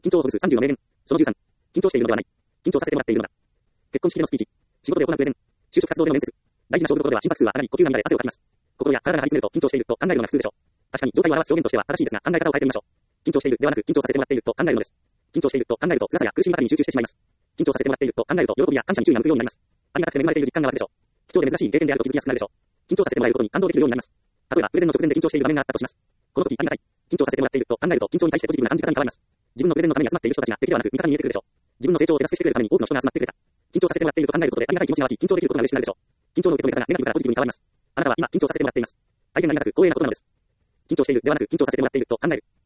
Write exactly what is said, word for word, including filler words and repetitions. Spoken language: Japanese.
緊張をほぐすさんじゅうの名言。そのじゅうさん。緊張しているのではない。緊張させてもらっているのだ。結婚式でのスピーチ。仕事で行うプレゼン。就職活動での面接。大事な勝負事では心拍数は上がり、呼吸が乱れ汗をかきます。心や体が張り詰めると緊張していると考えるのが普通でしょう。確かに状態を表す表現としては正しいですが、考え方を変えてみましょう。緊張しているではなく緊張させてもらっていると考えるのです。緊張していると考えると辛さや苦しみばかりに集中してしまいます。緊張させてもらっていると考えると喜びや感謝に注意が向くようになります。ありがたくて恵まれている実感が湧くでしょう。貴重で珍しい経験であると気づきやすくなるでしょう。緊張させてもらえることに感動できるようになります。例えばプレゼンの直前で緊張している場面があったとします。この時ありがたい。緊張させてもらっていると考えると緊張に対してポジティブな感じ方に変わります。自分のプレゼンのために集まっている人たちが敵ではなく味方に見えてくるでしょう。自分の成長を手助けしてくれるために多くの人が集まってくれた。緊張させてもらっていると考えることでありがたい気持ちが湧き、緊張できることが嬉しくなるでしょう。緊張の受け止め方がネガティブからポジティブに変わります。あなたは今緊張させてもらっています。大変ありがたく光栄なことなのです。緊張しているではなく緊張させてもらっていると考える。